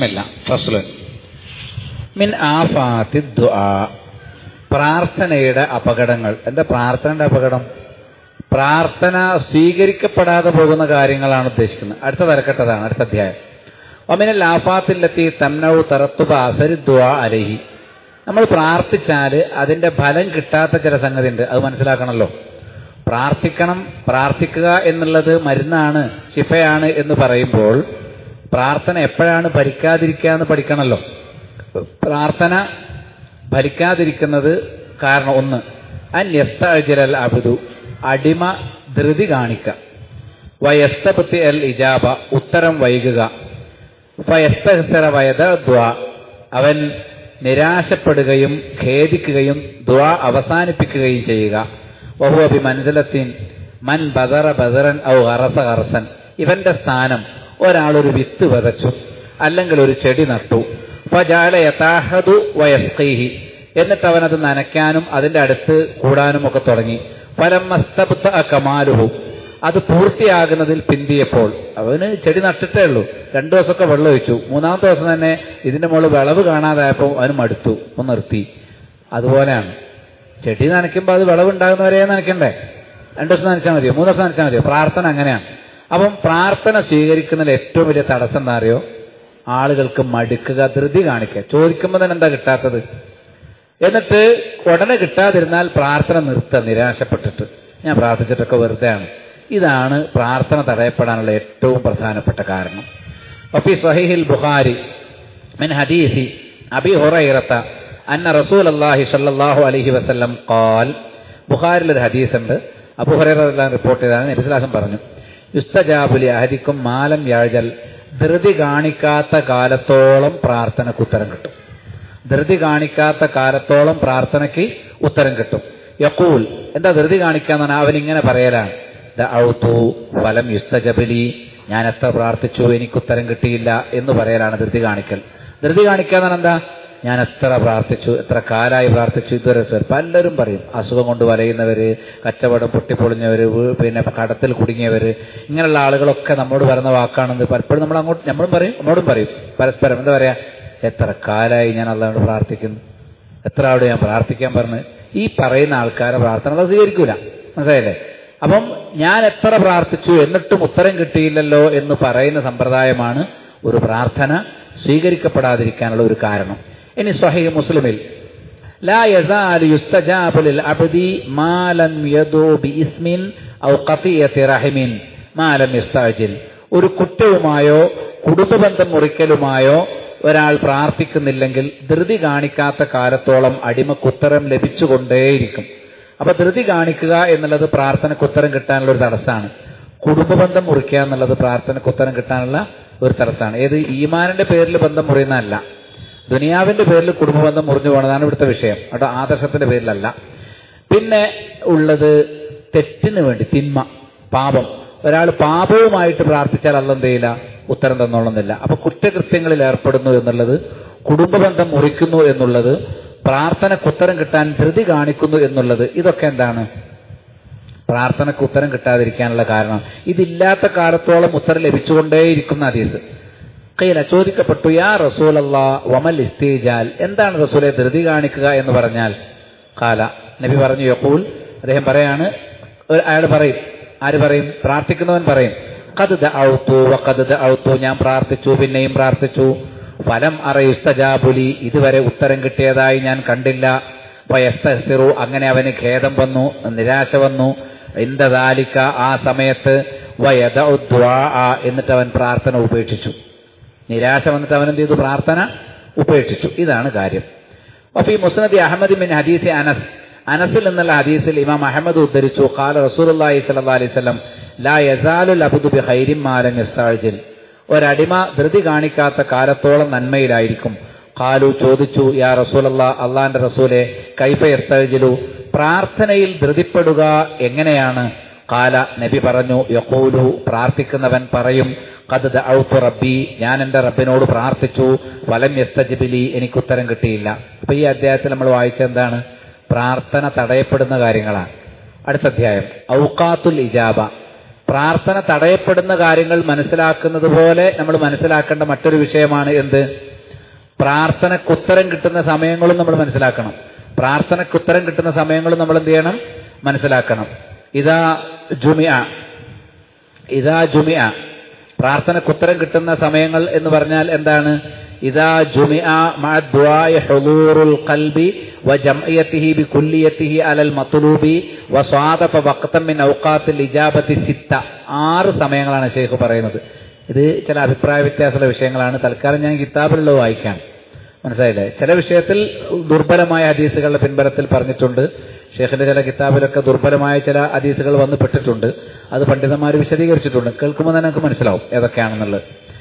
ബിസ്മില്ല. ഫസ്ലുൻ മിൻ ആഫാത്തി ദുആ, പ്രാർത്ഥനയുടെ അപകടങ്ങൾ. എന്താ പ്രാർത്ഥനയുടെ അപകടം? പ്രാർത്ഥന സ്വീകരിക്കപ്പെടാതെ പോകുന്ന കാര്യങ്ങളാണ് ഉദ്ദേശിക്കുന്നത്. അടുത്ത തലക്കെട്ടതാണ്, അടുത്ത അധ്യായം. വമിനൽ ആഫാത്തില്ലത്തി തംനഉ തറത്തുബ അസരി ദുആ അലൈഹി. നമ്മൾ പ്രാർത്ഥിച്ചാൽ അതിന്റെ ഫലം കിട്ടാത്ത ചില സംഗതി ഉണ്ട്, അത് മനസ്സിലാക്കണമല്ലോ. പ്രാർത്ഥിക്കുക എന്നുള്ളത് മരുന്നാണ്, ശിഫയാണ് എന്ന് പറയുമ്പോൾ പ്രാർത്ഥന എപ്പോഴാണ് ഫലിക്കാതിരിക്കുക എന്ന് പഠിക്കണമല്ലോ. പ്രാർത്ഥന ഫലിക്കാതിരിക്കുന്നത് കാരണം ഒന്ന്, അൻ യസ്തഅജിലൽ അബ്ദു, അടിമ ധൃതി കാണിക്കുക. വയസ്തബ്തി അൽ ഇജാബ, ഉത്തരം വൈകുക. ഫയസ്തഹ്സറ വയദ ദുആ, അവൻ നിരാശപ്പെടുകയും ഖേദിക്കുകയും ദുആ അവസാനിപ്പിക്കുകയും ചെയ്യുക. വഹുവ ബിമൻസിലത്തിൻ മൻ ബദറ ബദറൻ ഔ ഗറസ ഗറസൻ, ഇവന്റെ സ്ഥാനം ഒരാളൊരു വിത്ത് വിതച്ചു അല്ലെങ്കിൽ ഒരു ചെടി നട്ടു. ഫജഅല യതാഹദു വയസ്ഖീഹി, എന്നിട്ട് അവനത് നനയ്ക്കാനും അതിന്റെ അടുത്ത് കൂടാനും ഒക്കെ തുടങ്ങി. ഫലമ്മസ്തബ്തഅ കമാലുഹു, അത് പൂർത്തിയാകുന്നതിൽ പിന്തിയപ്പോൾ, അവന് ചെടി നട്ടിട്ടേ ഉള്ളൂ, 2 ദിവസമൊക്കെ വെള്ളം ഒഴിച്ചു, 3-ാമത്തെ ദിവസം തന്നെ ഇതിന്റെ മുകളിൽ വിളവ് കാണാതായപ്പോൾ അവന് മടുത്തു, ഒന്ന് നിർത്തി. അതുപോലെയാണ് ചെടി നനയ്ക്കുമ്പോൾ അത് വിളവുണ്ടാകുന്നവരെ നനയ്ക്കണ്ടേ? 2 ദിവസം നനച്ചാൽ മതിയോ? 3 ദിവസം നനച്ചാൽ മതിയോ? പ്രാർത്ഥന അങ്ങനെയാണ്. അപ്പം പ്രാർത്ഥന സ്വീകരിക്കുന്നതിൽ ഏറ്റവും വലിയ തടസ്സം എന്താ അറിയോ? ആളുകൾക്ക് മടുക്കുക, ധൃതി കാണിക്കുക. ചോദിക്കുമ്പോൾ തന്നെ എന്താ കിട്ടാത്തത്, എന്നിട്ട് ഉടനെ കിട്ടാതിരുന്നാൽ പ്രാർത്ഥന നിർത്തുക നിരാശപ്പെട്ടിട്ട്, ഞാൻ പ്രാർത്ഥിച്ചിട്ടൊക്കെ വെറുതെയാണ്. ഇതാണ് പ്രാർത്ഥന തടയപ്പെടാനുള്ള ഏറ്റവും പ്രധാനപ്പെട്ട കാരണം. വഫി സ്വഹീഹിൽ ബുഖാരി മിൻ ഹദീസി അബി ഹുറൈറത അന്ന റസൂലുള്ളാഹി സ്വല്ലല്ലാഹു അലൈഹി വസല്ലം ഖാൽ, ബുഖാരിയിൽ ഒരു ഹദീസ് ഉണ്ട്, അബൂ ഹുറൈറ റിപ്പോർട്ട് ചെയ്തതാണ്. നബി സല്ലല്ലാഹു അലൈഹി വസല്ലം പറഞ്ഞു, യുസ്തജാബു ലി അഹദിക്കും മാലം യഅജൽ, ധൃതി കാണിക്കാത്ത കാലത്തോളം പ്രാർത്ഥനയ്ക്ക് ഉത്തരം കിട്ടും. ധൃതി കാണിക്കാത്ത കാലത്തോളം പ്രാർത്ഥനയ്ക്ക് ഉത്തരം കിട്ടും. യഖൂൽ, എന്താ ധൃതി കാണിക്കാന്ന് പറഞ്ഞാൽ അവൻ ഇങ്ങനെ പറയലാണ്, ദഅഉതു ഫലം യുസ്തജബലി, ഞാൻ എത്ര പ്രാർത്ഥിച്ചു എനിക്കുത്തരം കിട്ടിയില്ല എന്ന് പറയലാണ് ധൃതി കാണിക്കൽ. ധൃതി കാണിക്കാന്ന് പറഞ്ഞാൽ എന്താ? ഞാൻ എത്ര പ്രാർത്ഥിച്ചു, എത്ര കാലമായി പ്രാർത്ഥിച്ചു, ഇതുവരെ. പലരും പറയും, അസുഖം കൊണ്ട് വലയുന്നവര്, കച്ചവടം പൊട്ടിപ്പൊളിഞ്ഞവര്, പിന്നെ കടത്തിൽ കുടുങ്ങിയവര്, ഇങ്ങനെയുള്ള ആളുകളൊക്കെ നമ്മോട് പറയുന്ന വാക്കാണെന്ന് പലപ്പോഴും നമ്മളും പറയും പരസ്പരം. എന്താ പറയാ, എത്ര കാലമായി ഞാൻ അല്ലാഹുവോട് പ്രാർത്ഥിക്കുന്നു, എത്ര ആളോട് ഞാൻ പ്രാർത്ഥിക്കാൻ പറഞ്ഞു. ഈ പറയുന്ന ആൾക്കാരെ പ്രാർത്ഥന അത് സ്വീകരിക്കൂല, മനസ്സിലായില്ലേ? അപ്പം ഞാൻ എത്ര പ്രാർത്ഥിച്ചു എന്നിട്ടും ഉത്തരം കിട്ടിയില്ലല്ലോ എന്ന് പറയുന്ന സമ്പ്രദായമാണ് ഒരു പ്രാർത്ഥന സ്വീകരിക്കപ്പെടാതിരിക്കാനുള്ള ഒരു കാരണം. ഇനി സ്വഹീഹ് മുസ്ലിമിൽ ലാ യസാലു യുസ്തജാബു ലിൽ അബ്ദി മാ ലം യദു ബിഇസ്മിൻ ഔ ഖതിയത്തി റഹിമിൻ മാ ലം യസ്തഅജിൽ, ഒരു കുറ്റവുമായോ കുടുംബബന്ധം മുറിക്കലുമായോ ഒരാൾ പ്രാർത്ഥിക്കുന്നില്ലെങ്കിൽ ധൃതി കാണിക്കാത്ത കാലത്തോളം അടിമക്കുത്തരം ലഭിച്ചുകൊണ്ടേയിരിക്കും. അപ്പൊ ധൃതി കാണിക്കുക എന്നുള്ളത് പ്രാർത്ഥനയ്ക്ക് ഉത്തരം കിട്ടാനുള്ള ഒരു തടസ്സമാണ്. കുടുംബബന്ധം മുറിക്കുക എന്നുള്ളത് പ്രാർത്ഥനയ്ക്ക് ഉത്തരം കിട്ടാനുള്ള ഒരു തടസ്സമാണ്. ഏത്? ഈമാനിന്റെ പേരിൽ ബന്ധം മുറിയുന്നതല്ല, ദുനിയാവിന്റെ പേരിൽ കുടുംബബന്ധം മുറിഞ്ഞു പോകണതാണ് ഇവിടുത്തെ വിഷയം കേട്ടോ, ആദർശത്തിന്റെ പേരിലല്ല. പിന്നെ ഉള്ളത് തെറ്റിന് വേണ്ടി, തിന്മ, പാപം. ഒരാൾ പാപവുമായിട്ട് പ്രാർത്ഥിച്ചാൽ അല്ലാഹു എന്ത് ചെയ്യില്ല, ഉത്തരം തന്നോളുന്നില്ല. അപ്പൊ കുറ്റകൃത്യങ്ങളിൽ ഏർപ്പെടുന്നു എന്നുള്ളത്, കുടുംബബന്ധം മുറിക്കുന്നു എന്നുള്ളത്, പ്രാർത്ഥനയ്ക്ക് ഉത്തരം കിട്ടാൻ ധൃതി കാണിക്കുന്നു എന്നുള്ളത്, ഇതൊക്കെ എന്താണ്? പ്രാർത്ഥനയ്ക്ക് ഉത്തരം കിട്ടാതിരിക്കാനുള്ള കാരണം. ഇതില്ലാത്ത കാലത്തോളം ഉത്തരം ലഭിച്ചുകൊണ്ടേയിരിക്കുന്ന ഹദീസ്. ഖീല, ചോദിക്കപ്പെട്ടു, യാ റസൂലല്ലാഹ് വമൽ ഇസ്തിജാൽ, എന്താണ് റസൂലെ ധൃതി കാണിക്കുക എന്ന് പറഞ്ഞാൽ? ഖാല, നബി പറഞ്ഞു, യഖൂൽ, അദ്ദേഹം പറയാണ്, അയാൾ പറയും. ആര് പറയും? പ്രാർത്ഥിക്കുന്നവൻ പറയും, ഖദ് ദഅഉതു വഖദ് ദഅഉതു, ഞാൻ പ്രാർത്ഥിച്ചു പിന്നെയും പ്രാർത്ഥിച്ചു. ഫലം അറ യുസ്തജാബുലി, ഇതുവരെ ഉത്തരം കിട്ടിയതായി ഞാൻ കണ്ടില്ല. വയസ്തഹ്സിറു, അങ്ങനെ അവന് ഖേദം വന്നു, നിരാശ വന്നു. ഇന്ദ ദാലിക, ആ സമയത്ത്, വയദഉ ദുആ, എന്നിട്ട് അവൻ പ്രാർത്ഥന ഉപേക്ഷിച്ചു. നിരാശ വന്നിട്ട് അവൻ എന്ത് ചെയ്തു? പ്രാർത്ഥന ഉപേക്ഷിച്ചു. ഇതാണ് കാര്യം. അപ്പൊ ഈ മുസ്നദ് അഹ്മദ് മിൻ ഹദീസ് അനസ്, അനസിൽ നിന്നുള്ള ഹദീസിൽ ഇമാം അഹമ്മദ് ഉദ്ധരിച്ചു, ഖാല റസൂലുള്ളാഹി സ്വല്ലല്ലാഹു അലൈഹി വസല്ലം ലാ യസാലുൽ അബ്ദു ബിഖൈരിൻ മാ ലം യസ്തഅജിൽ, ഒരടിമ ധൃതി കാണിക്കാത്ത കാലത്തോളം നന്മയിലായിരിക്കും. ഖാലു, ചോദിച്ചു, യാ റസൂലല്ലാഹ്, അള്ളാന്റെ റസൂലെ, കൈഫ യസ്തഅജിലു, പ്രാർത്ഥനയിൽ ധൃതിപ്പെടുക എങ്ങനെയാണ്? ഖാല, നബി പറഞ്ഞു, യഖൂലു, പ്രാർത്ഥിക്കുന്നവൻ പറയും, ഖദ് ദഅഉതു റബ്ബി, ഞാൻ എന്റെ റബ്ബിനോട് പ്രാർത്ഥിച്ചു, ഫലം യസ്തജിബിലി, എനിക്ക് ഉത്തരം കിട്ടിയില്ല. അപ്പൊ ഈ അധ്യായത്തിൽ നമ്മൾ വായിച്ചത് എന്താണ്? പ്രാർത്ഥന തടയപ്പെടുന്ന കാര്യങ്ങളാണ്. അടുത്ത അധ്യായം ഔഖാത്തുൽ ഇജാബ, പ്രാർത്ഥന തടയപ്പെടുന്ന കാര്യങ്ങൾ മനസ്സിലാക്കുന്നത് പോലെ നമ്മൾ മനസ്സിലാക്കേണ്ട മറ്റൊരു വിഷയമാണ് എന്ത്? പ്രാർത്ഥനക്കുത്തരം കിട്ടുന്ന സമയങ്ങളും നമ്മൾ മനസ്സിലാക്കണം. പ്രാർത്ഥനക്കുത്തരം കിട്ടുന്ന സമയങ്ങളും നമ്മൾ എന്ത് ചെയ്യണം? മനസ്സിലാക്കണം. ഇദാ ജുമിഅ പ്രാർത്ഥനക്കുത്തരം കിട്ടുന്ന സമയങ്ങൾ എന്ന് പറഞ്ഞാൽ എന്താണ്? ഇദാ ജുമിഅ മഅ ദുആഇ ഹുളൂറുൽ ഖൽബി വജംഇയതിഹി ബികുല്ലിയതിഹി അലൽ മത്ലൂബി വസാദഫ വഖതൻ മിൻ ഔഖാത്തിൽ ഇജാബത്തി സിത്ത. 6 സമയങ്ങളാണ് ശൈഖ് പറയുന്നത്. ഇത് ചില അഭിപ്രായ വ്യത്യാസമുള്ള വിഷയങ്ങളാണ്. തൽക്കാലം ഞാൻ കിതാബിലുള്ളത് വായിക്കാം. മനസ്സിലായില്ലേ? ചില വിഷയത്തിൽ ദുർബലമായ ഹദീസുകളുടെ പിൻബലത്തിൽ പറഞ്ഞിട്ടുണ്ട്. ഷെയ്ഖിന്റെ ചില കിതാബിലൊക്കെ ദുർബലമായ ചില ഹദീസുകൾ വന്ന് പെട്ടിട്ടുണ്ട്. അത് പണ്ഡിതന്മാർ വിശദീകരിച്ചിട്ടുണ്ട്. കേൾക്കുമ്പോൾ തന്നെ നമുക്ക് മനസ്സിലാവും ഏതൊക്കെയാണെന്നുള്ളത്.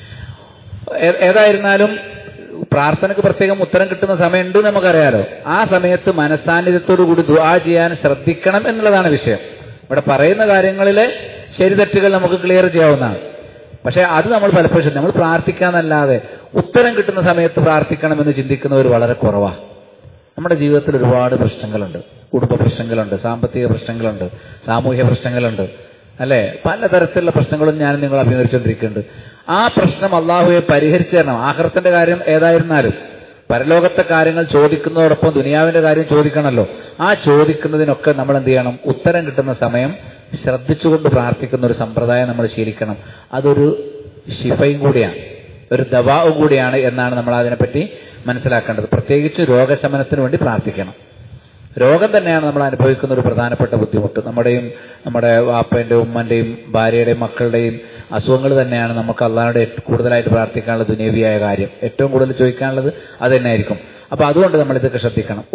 ഏതായിരുന്നാലും പ്രാർത്ഥനയ്ക്ക് പ്രത്യേകം ഉത്തരം കിട്ടുന്ന സമയമുണ്ട് നമുക്കറിയാലോ. ആ സമയത്ത് മനസ്സാന്നിധ്യത്തോടു കൂടി ദുആ ചെയ്യാൻ ശ്രദ്ധിക്കണം എന്നുള്ളതാണ് വിഷയം. ഇവിടെ പറയുന്ന കാര്യങ്ങളിലെ ശരിതെറ്റുകൾ നമുക്ക് ക്ലിയർ ചെയ്യാവുന്നതാണ്. പക്ഷെ അത് നമ്മൾ പലപ്പോഴും നമ്മൾ പ്രാർത്ഥിക്കാന്നല്ലാതെ ഉത്തരം കിട്ടുന്ന സമയത്ത് പ്രാർത്ഥിക്കണമെന്ന് ചിന്തിക്കുന്നവർ വളരെ കുറവാണ്. നമ്മുടെ ജീവിതത്തിൽ ഒരുപാട് പ്രശ്നങ്ങളുണ്ട്. കുടുംബ പ്രശ്നങ്ങളുണ്ട്, സാമ്പത്തിക പ്രശ്നങ്ങളുണ്ട്, സാമൂഹ്യ പ്രശ്നങ്ങളുണ്ട്, അല്ലെ? പലതരത്തിലുള്ള പ്രശ്നങ്ങളും ഞാൻ നിങ്ങൾ അഭിമുഖീകരിച്ചുകൊണ്ടിരിക്കുന്നുണ്ട്. ആ പ്രശ്നം അള്ളാഹുവെ പരിഹരിച്ചു തരണം. ആഖിറത്തിന്റെ കാര്യം ഏതായിരുന്നാലും പരലോകത്തെ കാര്യങ്ങൾ ചോദിക്കുന്നതോടൊപ്പം ദുനിയാവിന്റെ കാര്യം ചോദിക്കണമല്ലോ. ആ ചോദിക്കുന്നതിനൊക്കെ നമ്മൾ എന്ത് ചെയ്യണം? ഉത്തരം കിട്ടുന്ന സമയം ശ്രദ്ധിച്ചുകൊണ്ട് പ്രാർത്ഥിക്കുന്ന ഒരു സമ്പ്രദായം നമ്മൾ ശീലിക്കണം. അതൊരു ശിഫയും കൂടിയാണ്, ഒരു ദവാവും കൂടിയാണ് എന്നാണ് നമ്മൾ അതിനെപ്പറ്റി മനസ്സിലാക്കേണ്ടത്. പ്രത്യേകിച്ച് രോഗശമനത്തിന് വേണ്ടി പ്രാർത്ഥിക്കണം. രോഗം തന്നെയാണ് നമ്മൾ അനുഭവിക്കുന്ന ഒരു പ്രധാനപ്പെട്ട ബുദ്ധിമുട്ട്. നമ്മുടെ വാപ്പന്റെയും ഉമ്മന്റെയും ഭാര്യയുടെയും മക്കളുടെയും അസുഖങ്ങൾ തന്നെയാണ് നമുക്ക് അള്ളാഹുടെ കൂടുതലായിട്ട് പ്രാർത്ഥിക്കാനുള്ള ദുനിയവിയായ കാര്യം. ഏറ്റവും കൂടുതൽ ചോദിക്കാനുള്ളത് അത് തന്നെയായിരിക്കും. അപ്പൊ അതുകൊണ്ട് നമ്മൾ ഇതൊക്കെ ശ്രദ്ധിക്കണം.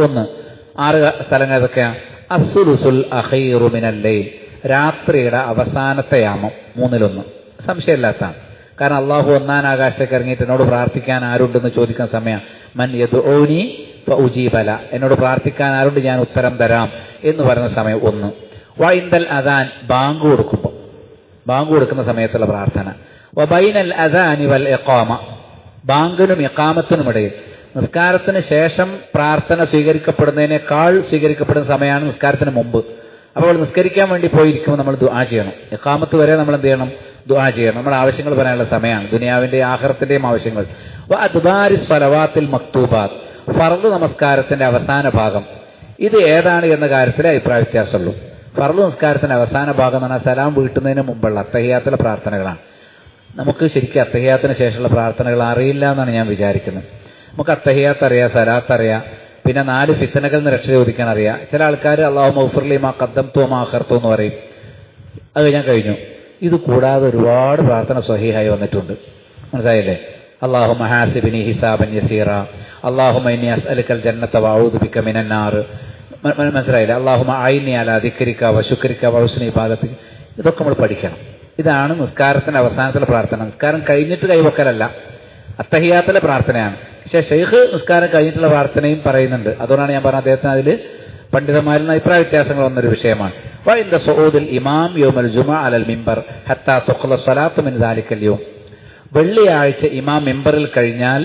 6 സ്ഥലങ്ങൾ ഏതൊക്കെയാണ്? അസ്സുലുസുൽ അഖീറു മിനൽ ലൈൽ, രാത്രിയുടെ അവസാനത്തെ യാമം 3-1. സംശയമില്ലാത്തതാണ്. കാരണം അള്ളാഹു 1-ാം ആകാശത്തേക്ക് ഇറങ്ങിയിട്ട് എന്നോട് പ്രാർത്ഥിക്കാൻ ആരുണ്ടെന്ന് ചോദിക്കുന്ന സമയം മൻ യദ്ഊനി ഫഉജീബല, എന്നോട് പ്രാർത്ഥിക്കാൻ ആരുണ്ട് ഞാൻ ഉത്തരം തരാം എന്ന് പറയുന്ന സമയം 1. വഇൻദൽ അദാൻ, ബാങ്ക് കൊടുക്കുന്ന സമയത്തുള്ള പ്രാർത്ഥന. വബൈനൽ അദാനി വൽ ഇഖാമ, ബാങ്കിനും ഇഖാമത്തിനുമിടയിൽ. നിസ്കാരത്തിന് ശേഷം പ്രാർത്ഥന സ്വീകരിക്കപ്പെടുന്നതിനേക്കാൾ സ്വീകരിക്കപ്പെടുന്ന സമയമാണ് നിസ്കാരത്തിന് മുമ്പ്. അപ്പോൾ നിസ്കരിക്കാൻ വേണ്ടി പോയിരിക്കുമ്പോൾ നമ്മൾ ദുആ ചെയ്യണം. ഇഖാമത്ത് വരെ നമ്മൾ എന്ത് ചെയ്യണം? ദുആ ചെയ്യണം. നമ്മുടെ ആവശ്യങ്ങൾ പറയാനുള്ള സമയമാണ്, ദുനിയാവിന്റെയും ആഖിറത്തിന്റെയും ആവശ്യങ്ങൾ. വഅദ്ബാരി സ്വലവാത്തിൽ മക്തൂബാത്ത്, ഫർദ് നമസ്കാരത്തിന്റെ അവസാന ഭാഗം. ഇത് ഏതാണ് എന്ന കാര്യത്തിൽ അഭിപ്രായ വ്യത്യാസമുള്ളൂ. ഫർദ് നമസ്കാരത്തിന്റെ അവസാന ഭാഗം എന്ന് പറഞ്ഞാൽ സലാം വീട്ടുന്നതിന് മുമ്പുള്ള അത്തഹിയാത്തിലെ പ്രാർത്ഥനകളാണ്. നമുക്ക് ശരിക്കും അത്തഹിയാത്തിന് ശേഷമുള്ള പ്രാർത്ഥനകൾ അറിയില്ല എന്നാണ് ഞാൻ വിചാരിക്കുന്നത്. നമുക്ക് അത്തഹിയാത്ത് അറിയാം, സലാത്ത് അറിയാം, പിന്നെ 4 ഫിത്നകളിൽ നിന്ന് രക്ഷ ചോദിക്കാൻ അറിയാം. ചില ആൾക്കാർ അല്ലാഹുമ്മ ഉഗ്ഫിർലി മാ ഖദ്ദംതു വമാ അഖർതു എന്ന് പറയും. അത് ഞാൻ കഴിഞ്ഞു. ഇത് കൂടാതെ ഒരുപാട് പ്രാർത്ഥന സ്വഹീഹായി വന്നിട്ടുണ്ട്. മനസ്സിലായില്ലേ? അല്ലാഹുമ്മ ഹാസിബ്നി ഹിസാബൻ യസീറ, അല്ലാഹുമ്മ ഇന്നി അസ്അലുക്കൽ ജന്നത വഅഊദു ബിക മിനൻ നാർ. മനസ്സിലായില്ലേ? അല്ലാഹുമ്മ അഇന്നി അലാ ദിക്രിക വശുക്രിക വഹുസ്നി ഇബാദതിക. ഇതൊക്കെ നമ്മൾ പഠിക്കണം. ഇതാണ് നിസ്കാരത്തിന്റെ അവസാനത്തിലെ പ്രാർത്ഥന. നിസ്കാരം കഴിഞ്ഞിട്ട് കൈവക്കലല്ല, അത്തഹിയാത്തിലെ പ്രാർത്ഥനയാണ്. പക്ഷേ ഷെയ്ഖ് നിസ്കാരം കഴിഞ്ഞിട്ടുള്ള പ്രാർത്ഥനയും പറയുന്നുണ്ട്. അതുകൊണ്ടാണ് ഞാൻ പറഞ്ഞത് അദ്ദേഹത്തിന് അതിൽ പണ്ഡിതന്മാരിൽ നിന്ന് അഭിപ്രായ വ്യത്യാസങ്ങൾ വന്നൊരു വിഷയമാണ്. വഇൻദ സുഊദിൽ ഇമാം യൗമൽ ജുമുഅ അലൽ മിമ്പർ ഹത്താ തുഖ്ല സ്വലാത്തു മിൻ ദാലിക്കൽ യൗം, വെള്ളിയാഴ്ച ഇമാം മിമ്പറിൽ കഴിഞ്ഞാൽ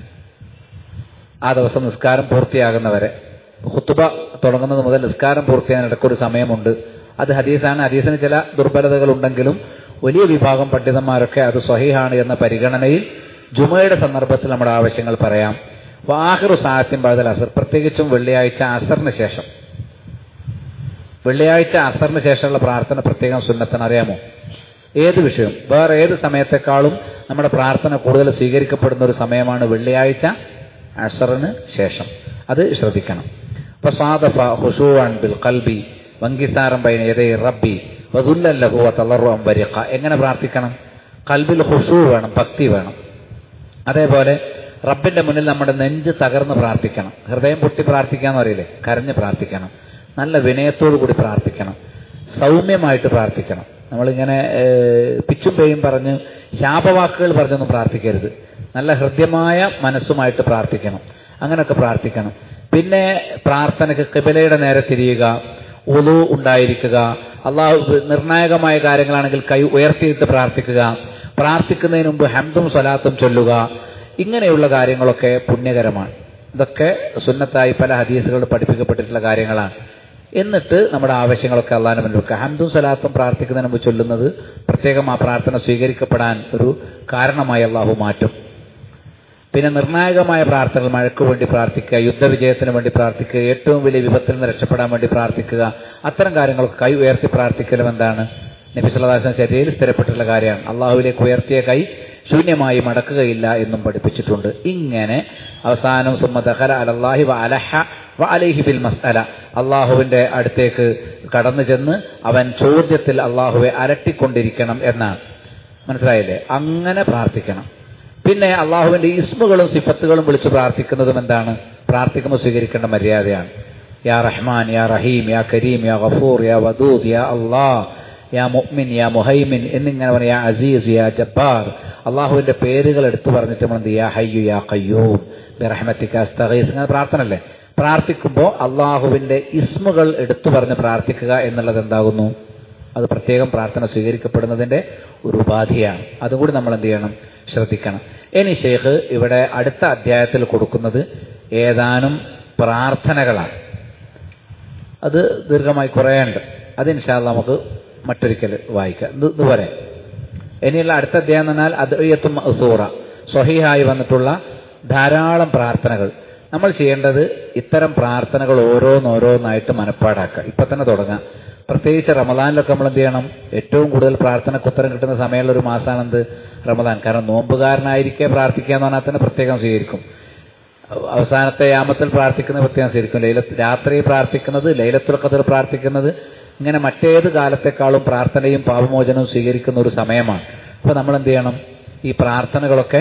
ആ ദിവസം നിസ്കാരം പൂർത്തിയാകുന്നവരെ, ഖുത്ബ തുടങ്ങുന്നത് മുതൽ നിസ്കാരം പൂർത്തിയാകാൻ ഇടയ്ക്കൊരു സമയമുണ്ട്. അത് ഹദീസാണ്. ഹദീസിന് ചില ദുർബലതകൾ ഉണ്ടെങ്കിലും വലിയ വിഭാഗം പണ്ഡിതന്മാരൊക്കെ അത് സ്വഹീഹാണ് എന്ന പരിഗണനയിൽ ജുമയുടെ സന്ദർഭത്തിൽ നമ്മുടെ ആവശ്യങ്ങൾ പറയാം. വാഹിറു സാഅത്തിൻ ബഅദൽ അസ്ർ, പ്രത്യേകിച്ചും വെള്ളിയാഴ്ച അസറിന് ശേഷം. വെള്ളിയാഴ്ച അസറിന് ശേഷമുള്ള പ്രാർത്ഥന പ്രത്യേകം സുന്നത്തിന് അറിയാമോ? ഏത് വിഷയം വേറെ ഏത് സമയത്തെക്കാളും നമ്മുടെ പ്രാർത്ഥന കൂടുതൽ സ്വീകരിക്കപ്പെടുന്ന ഒരു സമയമാണ് വെള്ളിയാഴ്ച അസറിന് ശേഷം. അത് ശ്രദ്ധിക്കണം. ഫസാദഫ ഖുശൂഅൻ ബിൽ ഖൽബി വൻകിസാറൻ ബൈന യദൈ റബ്ബി വദുല്ലൻ ലഹു വതളറുഅൻ വരിഖ. എങ്ങനെ പ്രാർത്ഥിക്കണം? ഖൽബിൽ ഖുശൂ വേണം, ഭക്തി വേണം. അതേപോലെ റബ്ബിന്റെ മുന്നിൽ നമ്മുടെ നെഞ്ച് തകർന്ന് പ്രാർത്ഥിക്കണം. ഹൃദയം പൊട്ടി പ്രാർത്ഥിക്കാന്ന് പറയില്ലേ, കരഞ്ഞ് പ്രാർത്ഥിക്കണം. നല്ല വിനയത്തോടു കൂടി പ്രാർത്ഥിക്കണം. സൗമ്യമായിട്ട് പ്രാർത്ഥിക്കണം. നമ്മളിങ്ങനെ പിച്ചും പേയും പറഞ്ഞ് ശാപവാക്കുകൾ പറഞ്ഞൊന്നും പ്രാർത്ഥിക്കരുത്. നല്ല ഹൃദ്യമായ മനസ്സുമായിട്ട് പ്രാർത്ഥിക്കണം. അങ്ങനെയൊക്കെ പ്രാർത്ഥിക്കണം. പിന്നെ പ്രാർത്ഥനയ്ക്ക് ഖിബലയുടെ നേരെ തിരിയുക, ഉളു ഉണ്ടായിരിക്കുക, അള്ളാഹു നിർണായകമായ കാര്യങ്ങളാണെങ്കിൽ കൈ ഉയർത്തിയിട്ട് പ്രാർത്ഥിക്കുക, പ്രാർത്ഥിക്കുന്നതിന് മുമ്പ് ഹംദും സ്വലാത്തും ചൊല്ലുക. ഇങ്ങനെയുള്ള കാര്യങ്ങളൊക്കെ പുണ്യകരമാണ്. ഇതൊക്കെ സുന്നത്തായി പല ഹദീസുകളിൽ പഠിപ്പിക്കപ്പെട്ടിട്ടുള്ള കാര്യങ്ങളാണ്. എന്നിട്ട് നമ്മുടെ ആവശ്യങ്ങളൊക്കെ അള്ളാഹുവിന് മുന്നിൽ വെക്കുക. ഹംദും സലാത്തും പ്രാർത്ഥിക്കുന്നതിന് മുമ്പ് ചൊല്ലുന്നത് പ്രത്യേകം ആ പ്രാർത്ഥന സ്വീകരിക്കപ്പെടാൻ ഒരു കാരണമായി അള്ളാഹു മാറ്റും. പിന്നെ നിർണായകമായ പ്രാർത്ഥനകൾ, മഴയ്ക്ക് വേണ്ടി പ്രാർത്ഥിക്കുക, യുദ്ധവിജയത്തിന് വേണ്ടി പ്രാർത്ഥിക്കുക, ഏറ്റവും വലിയ വിപത്തിൽ നിന്ന് രക്ഷപ്പെടാൻ വേണ്ടി പ്രാർത്ഥിക്കുക, അത്തരം കാര്യങ്ങളൊക്കെ കൈ ഉയർത്തി പ്രാർത്ഥിക്കലും എന്താണ് നബി സല്ലല്ലാഹു അലൈഹി വസല്ലം ശരീരത്തിൽ സ്ഥിരപ്പെട്ടുള്ള കാര്യമാണ്. അള്ളാഹുവിലേക്ക് ഉയർത്തിയ കൈ ശൂന്യമായി മടക്കുകയില്ല എന്നും പഠിപ്പിച്ചിട്ടുണ്ട്. ഇങ്ങനെ അവസാനം സുമ്മ ദഖല അലല്ലാഹി വഅലഹ വഅലൈഹി ബിൽ മസ്അല, അള്ളാഹുവിന്റെ അടുത്തേക്ക് കടന്നു ചെന്ന് അവൻ ചോദ്യത്തിൽ അള്ളാഹുവെ അലട്ടിക്കൊണ്ടിരിക്കണം എന്നാണ്. മനസ്സിലായില്ലേ? അങ്ങനെ പ്രാർത്ഥിക്കണം. പിന്നെ അള്ളാഹുവിന്റെ ഇസ്മുകളും സിഫത്തുകളും വിളിച്ച് പ്രാർത്ഥിക്കുന്നതും എന്താണ്? പ്രാർത്ഥിക്കുമ്പോൾ സ്വീകരിക്കേണ്ട മര്യാദയാണ്. യാ റഹ്മാൻ, യാ റഹീം, യാ കരീം, യാ ഗഫൂർ, യാ വദൂദ്, യാ അല്ലാഹ്, യാ മുഅ്മിൻ, യാ മുഹൈമിൻ എന്നിങ്ങനെ പറയാം. യാ അസീസ്, യാ ജബ്ബാർ, അള്ളാഹുവിന്റെ പേരുകൾ എടുത്തു പറഞ്ഞിട്ട് നമ്മൾ യാ ഹയ്യു യാ ഖയ്യൂം ബിറഹ്മതിക അസ്തഗീസ് ഇങ്ങനെ പ്രാർത്ഥനല്ലേ. പ്രാർത്ഥിക്കുമ്പോൾ അള്ളാഹുവിന്റെ ഇസ്മുകൾ എടുത്തു പറഞ്ഞ് പ്രാർത്ഥിക്കുക എന്നുള്ളത് എന്താകുന്നു? അത് പ്രത്യേകം പ്രാർത്ഥന സ്വീകരിക്കപ്പെടുന്നതിന്റെ ഒരു ഉപാധിയാണ്. അതുകൂടി നമ്മൾ എന്ത് ചെയ്യണം? ശ്രദ്ധിക്കണം. ഇനി ഷെയ്ഖ് ഇവിടെ അടുത്ത അധ്യായത്തിൽ കൊടുക്കുന്നത് ഏതാനും പ്രാർത്ഥനകളാണ്. അത് ദീർഘമായി കുറേയുണ്ട്. അത് ഇൻഷാ അല്ലാഹ് നമുക്ക് മറ്റൊരിക്കൽ വായിക്കാം. ഇതുവരെ ഇനിയുള്ള അടുത്ത അധ്യായം എന്ന് പറഞ്ഞാൽ അദ്ഇയത്തും മഅ്സൂറ, സ്വഹീഹായി വന്നിട്ടുള്ള ധാരാളം പ്രാർത്ഥനകൾ. നമ്മൾ ചെയ്യേണ്ടത് ഇത്തരം പ്രാർത്ഥനകൾ ഓരോന്നോരോന്നായിട്ട് മനപ്പാടാക്കുക. ഇപ്പൊ തന്നെ തുടങ്ങാം. പ്രത്യേകിച്ച് റമദാനിലൊക്കെ നമ്മൾ എന്ത് ചെയ്യണം? ഏറ്റവും കൂടുതൽ പ്രാർത്ഥനയ്ക്ക് ഉത്തരം കിട്ടുന്ന സമയമുള്ള ഒരു മാസമാണ് എന്ത്? റമദാൻ. കാരണം നോമ്പുകാരനായിരിക്കെ പ്രാർത്ഥിക്കുക എന്ന് പറഞ്ഞാൽ തന്നെ പ്രത്യേകം സ്വീകരിക്കും. അവസാനത്തെ യാമത്തിൽ പ്രാർത്ഥിക്കുന്നത് പ്രത്യേകം സ്വീകരിക്കും. രാത്രി പ്രാർത്ഥിക്കുന്നത്, ലൈലത്തുൽ ഖദ്ർ പ്രാർത്ഥിക്കുന്നത്, ഇങ്ങനെ മറ്റേത് കാലത്തെക്കാളും പ്രാർത്ഥനയും പാപമോചനവും സ്വീകരിക്കുന്ന ഒരു സമയമാണ്. അപ്പൊ നമ്മൾ എന്ത് ചെയ്യണം? ഈ പ്രാർത്ഥനകളൊക്കെ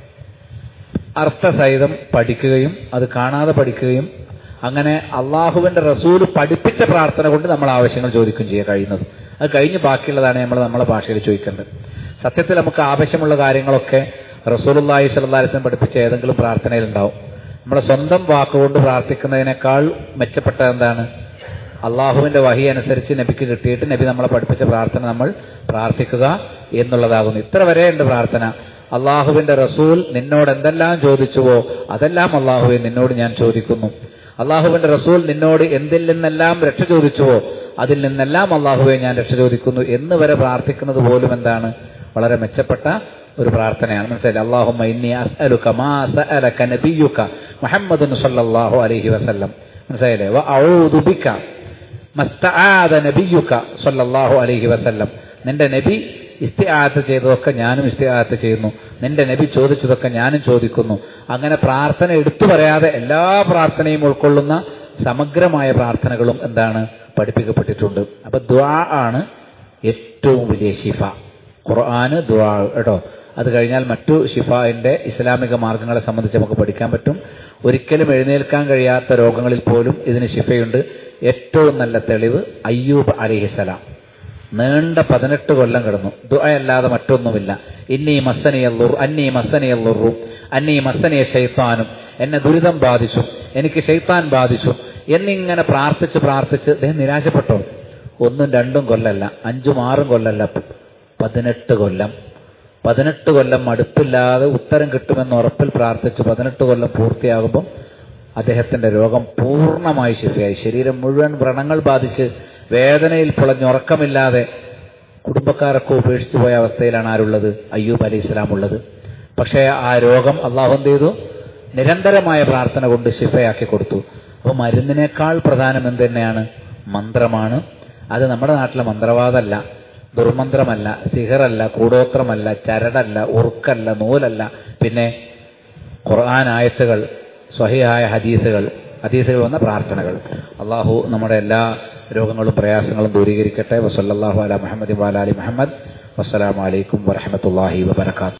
അർത്ഥസഹിതം പഠിക്കുകയും അത് കാണാതെ പഠിക്കുകയും അങ്ങനെ അള്ളാഹുവിന്റെ റസൂൽ പഠിപ്പിച്ച പ്രാർത്ഥന കൊണ്ട് നമ്മൾ ആവശ്യങ്ങൾ ചോദിക്കുകയും ചെയ്യുക കഴിയുന്നത്. അത് കഴിഞ്ഞ് ബാക്കിയുള്ളതാണ് നമ്മളെ ഭാഷയിൽ ചോദിക്കേണ്ടത്. സത്യത്തിൽ നമുക്ക് ആവശ്യമുള്ള കാര്യങ്ങളൊക്കെ റസൂലുള്ളാഹി സ്വല്ലല്ലാഹു അലൈഹി വസല്ലം പഠിപ്പിച്ച ഏതെങ്കിലും പ്രാർത്ഥനയിൽ ഉണ്ടാവും. നമ്മുടെ സ്വന്തം വാക്കുകൊണ്ട് പ്രാർത്ഥിക്കുന്നതിനേക്കാൾ മെച്ചപ്പെട്ടത് എന്താണ്? അള്ളാഹുവിന്റെ വഹി അനുസരിച്ച് നബിക്ക് കിട്ടിയിട്ട് നബി നമ്മളെ പഠിപ്പിച്ച പ്രാർത്ഥന നമ്മൾ പ്രാർത്ഥിക്കുക എന്നുള്ളതാകുന്നു. ഇത്ര വരെയുണ്ട് പ്രാർത്ഥന. അള്ളാഹുവിന്റെ റസൂൽ നിന്നോട് എന്തെല്ലാം ചോദിച്ചുവോ അതെല്ലാം അള്ളാഹുവെ നിന്നോട് ഞാൻ ചോദിക്കുന്നു. അള്ളാഹുവിന്റെ റസൂൽ നിന്നോട് എന്തിൽ നിന്നെല്ലാം രക്ഷ ചോദിച്ചുവോ അതിൽ നിന്നെല്ലാം അള്ളാഹുവെ ഞാൻ രക്ഷ ചോദിക്കുന്നു എന്ന് വരെ പ്രാർത്ഥിക്കുന്നത് പോലും എന്താണ്? വളരെ മെച്ചപ്പെട്ട ഒരു പ്രാർത്ഥനയാണ്. മനസ്സിലായില്ലേ? അല്ലാഹുമ്മ ഇന്നി അസ്അലുക മാ സഅലക നബിയുക മുഹമ്മദുൻ സ്വല്ലല്ലാഹു അലൈഹി വസല്ലം. മനസ്സിലായില്ലേ? വ അഊദു ബിക മസ്തആദ നബിയുക സ്വല്ലല്ലാഹു അലൈഹി വസല്ലം. നിന്റെ നബി ഇസ്തിആത്ത് ചെയ്തതൊക്കെ ഞാനും ഇസ്തിആത്ത് ചെയ്യുന്നു, നിന്റെ നബി ചോദിച്ചതൊക്കെ ഞാനും ചോദിക്കുന്നു. അങ്ങനെ പ്രാർത്ഥന എടുത്തു പറയാതെ എല്ലാ പ്രാർത്ഥനയും ഉൾക്കൊള്ളുന്ന സമഗ്രമായ പ്രാർത്ഥനകളും എന്താണ്? പഠിപ്പിക്കപ്പെട്ടിട്ടുണ്ട്. അപ്പൊ ദുആ ആണ് ഏറ്റവും വലിയ ശിഫ. ഖുർആന് ദുആ കേട്ടോ. അത് കഴിഞ്ഞാൽ മറ്റു ഷിഫാന്റെ ഇസ്ലാമിക മാർഗങ്ങളെ സംബന്ധിച്ച് നമുക്ക് പഠിക്കാൻ പറ്റും. ഒരിക്കലും എഴുന്നേൽക്കാൻ കഴിയാത്ത രോഗങ്ങളിൽ പോലും ഇതിന് ശിഫയുണ്ട്. ഏറ്റവും നല്ല തെളിവ് അയ്യൂബ് അലൈഹിസ്സലാം നീണ്ട 18 കൊല്ലം കിടന്നു. ദുആ അല്ലാതെ മറ്റൊന്നുമില്ല. അന്നീ മസ്സനിയ ശൈത്താനും, എന്നെ ദുരിതം ബാധിച്ചു, എനിക്ക് ശൈത്താൻ ബാധിച്ചു എന്നിങ്ങനെ പ്രാർത്ഥിച്ച് പ്രാർത്ഥിച്ച് അദ്ദേഹം നിരാശപ്പെട്ടോ. 1 2 കൊല്ലല്ല, 5 6 കൊല്ലല്ല, 18 കൊല്ലം. 18 കൊല്ലം മടുപ്പില്ലാതെ ഉത്തരം കിട്ടുമെന്ന് ഉറപ്പിൽ പ്രാർത്ഥിച്ച് 18 കൊല്ലം പൂർത്തിയാകുമ്പം അദ്ദേഹത്തിന്റെ രോഗം പൂർണ്ണമായി ശരിയായി. ശരീരം മുഴുവൻ വ്രണങ്ങൾ ബാധിച്ച് വേദനയിൽ പുളഞ്ഞുറക്കമില്ലാതെ കുടുംബക്കാരൊക്കെ ഉപേക്ഷിച്ചു പോയ അവസ്ഥയിലാണ് ആരുള്ളത്? അയ്യൂബ് അലൈഹിസ്സലാം ഉള്ളത്. പക്ഷേ ആ രോഗം അള്ളാഹു എന്ത് ചെയ്തു? നിരന്തരമായ പ്രാർത്ഥന കൊണ്ട് ശിഫയാക്കി കൊടുത്തു. അപ്പോൾ മരുന്നിനേക്കാൾ പ്രധാനം എന്ത് തന്നെയാണ്? മന്ത്രമാണ്. അത് നമ്മുടെ നാട്ടിലെ മന്ത്രവാദമല്ല, ദുർമന്ത്രമല്ല, സിഹറല്ല, കൂടോത്രമല്ല, ചരടല്ല, ഉറുക്കല്ല, നൂലല്ല, പിന്നെ ഖുർആൻ ആയത്തുകൾ, സ്വഹീഹായ ഹദീസുകൾ വന്ന പ്രാർത്ഥനകൾ. അള്ളാഹു നമ്മുടെ എല്ലാ രോഗങ്ങളും പ്രയാസങ്ങളും ദൂരീകരിക്കട്ടെ. വസല്ലല്ലാഹു അലാ മുഹമ്മദി വഅലാ ആലി മുഹമ്മദ്. വസ്സലാമു അലൈക്കും വറഹ്മത്തുള്ളാഹി വബറകാതുഹു.